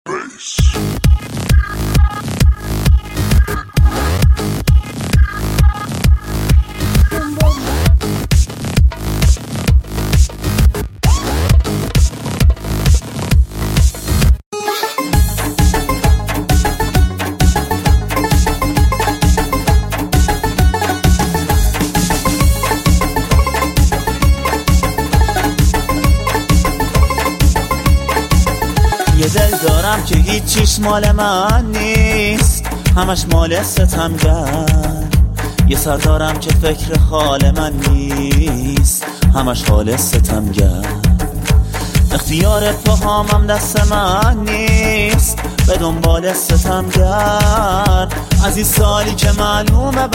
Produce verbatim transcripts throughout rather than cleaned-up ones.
یه دل دارم که هیچیش مال من نیست، همش مال ستمگر. یه سر دارم که فکر حال من نیست، همش حال ستمگر. اختیار پاهامم دست من نیست، به دنبال ستمگر. از این سالی که معلومه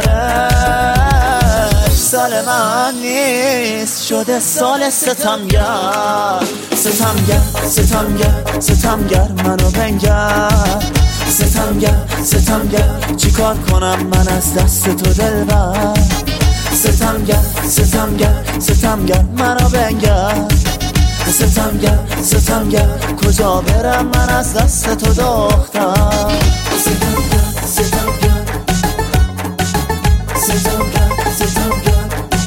بهارش سال من نیست، شده سال ستمگر. ستمگر ستمگر ستمگر منو بنگر. ستمگر ستمگر چی کار کنم من از دست تو دلبر. ستمگر ستمگر ستمگر منو بنگر. ستمگر ستمگر کجا برم من از دست تو دختر. ستمگر ستمگر ستمگر ستمگر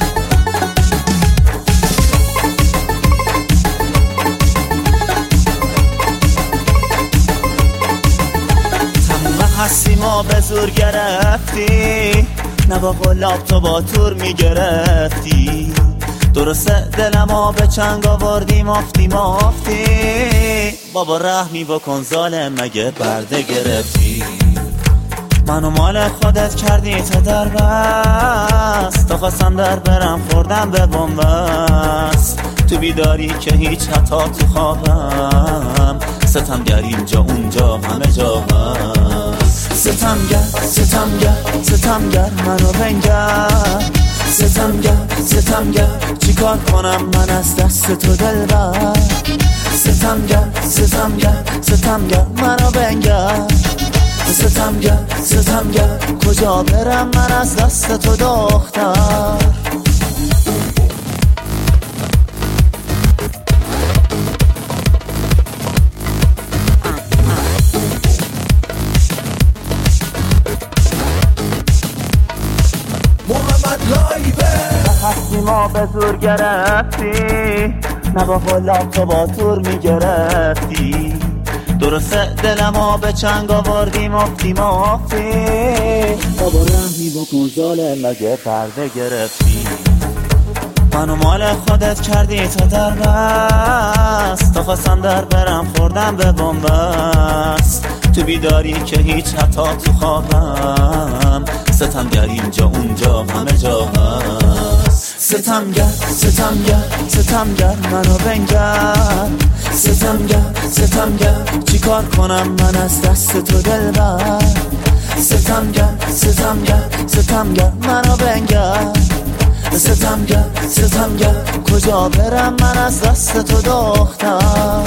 تموم هستی ما به زور گرفتی، نه با قلاب تو با تور میگرفتی. درسته دلمو به چنگ آوردی مافتی مافتی. بابا رحمی بکن ظالم مگه برده گرفتی. منو مال خودت کردی تا در بست، تا خواستم در برم خوردم به بنبست. تو بیداری که هیچ حتی تو خوابم. ستمگر اینجا اونجا همه جا هست. ستمگر ستمگر ستمگر منو بنگر. ستمگر ستمگر چی کار کنم من از دست تو دلبر. ستمگر ستمگر ستمگر منو بنگر. ستمگر ستمگر کجا برم من از دست تو دختر. هستی ما به زور گرفتی، نه با قلاب تو با تور میگرفتی. درسته دلمو به چنگ آوردی مافتی مافتی. بابا رحمی بکن ظالم مگه پرده گرفتی. منو مال خودت کردی تا در بست، تا خواستم در برم خوردم به بنبست. تو بیداری که هیچ حتی تو خوابم. ستمگر اینجا اونجا همه جا هست. ستمگر ستمگر ستمگر منو بنگر. ستمگر ستمگر چی کار کنم من از دست تو دلبر. ستمگر ستمگر ستمگر منو بنگر. ستمگر ستمگر کجا برم من از دست تو دختر.